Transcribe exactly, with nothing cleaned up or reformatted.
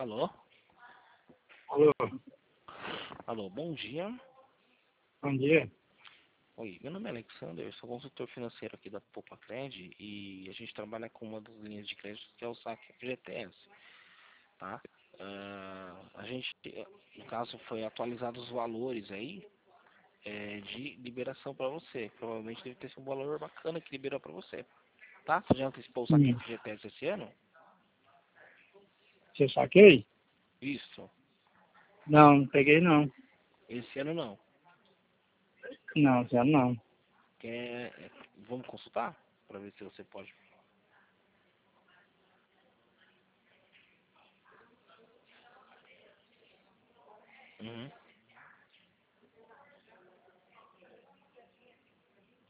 Alô? Alô, Alô, bom dia. bom dia. Oi, meu nome é Alexander, eu sou consultor financeiro aqui da Poupa-Cred e a gente trabalha com uma das linhas de crédito que é o saque F G T S, tá? Ah, a gente, no caso, foi atualizado os valores aí é, de liberação para você. Provavelmente deve ter sido um valor bacana que liberou para você, tá? Você já antecipou o saque Hum, F G T S esse ano? Você saquei? Isso. Não, não peguei não. Esse ano não. Não, já não. Quer, é, vamos consultar para ver se você pode. Uhum.